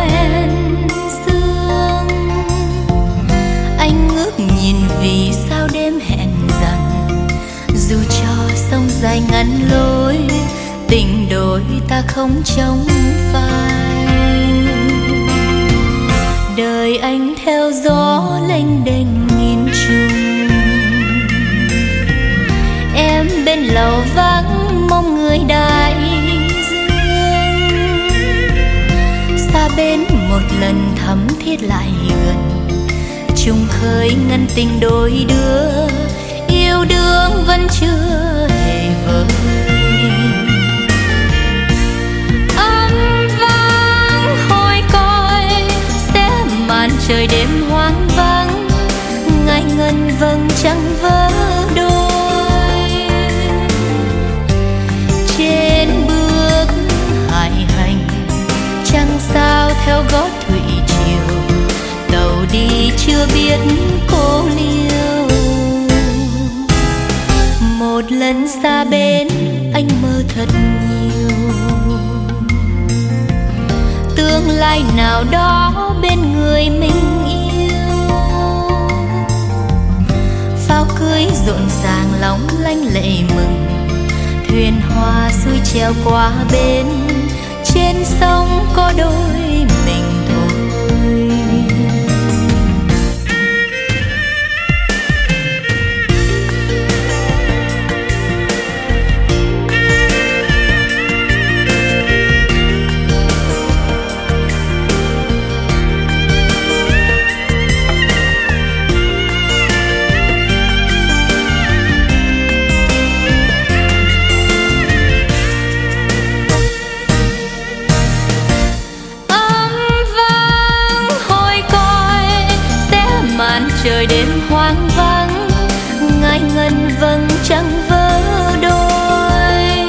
quen sương. Anh ngước nhìn vì sao đêm hẹn rằng dù cho sông dài ngăn lối, tình đôi ta không trong phai. Đời anh theo gió lênh đênh nghìn trùng, em bên lầu vắng mong người đại dương. Xa bên một lần thắm thiết lại gần, chung khơi ngân tình đôi đứa, yêu đương vẫn chưa hề vơi. Âm vang hồi còi sẽ màn trời đêm hoang vắng, ngày ngân vầng trăng vỡ đôi. Trên bước hải hành trăng sao theo gót thủy triều, tàu đi chưa biết cô liêu. Một lần xa bên anh mơ thật nhiều, tương lai nào đó bên người mình yêu. Pháo cưới rộn ràng lóng lanh lệ mừng, thuyền hoa xuôi treo qua bên, trên sông có đôi mình thôi. Trời đêm hoang vắng, ngày ngân vầng trăng vỡ đôi.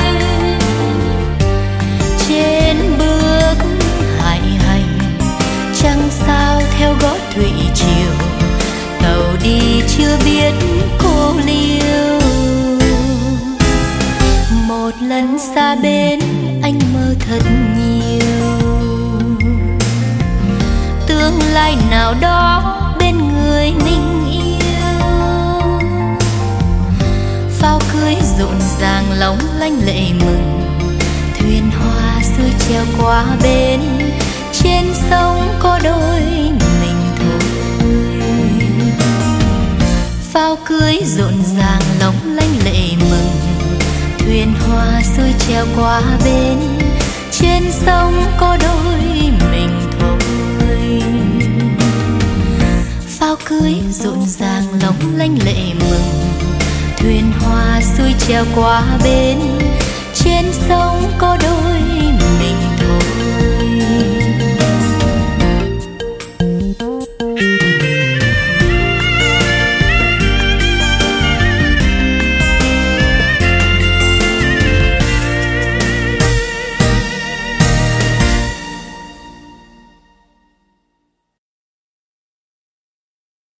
Trên bước hải hành trăng sao theo gót thủy triều, tàu đi chưa biết cô liêu. Một lần xa bên anh mơ thật nhiều, tương lai nào đó bên người mình yêu. Pháo cưới rộn ràng lóng lanh lệ mừng, thuyền hoa xuôi treo qua bên, trên sông có đôi mình thôi. Pháo cưới rộn ràng lóng lanh lệ mừng, thuyền hoa xuôi treo qua bên, trên sông có đôi mình thôi. Pháo cưới rộn ràng lóng lanh lệ mừng, thuyền hoa xuôi treo qua bên, trên sông có đôi mình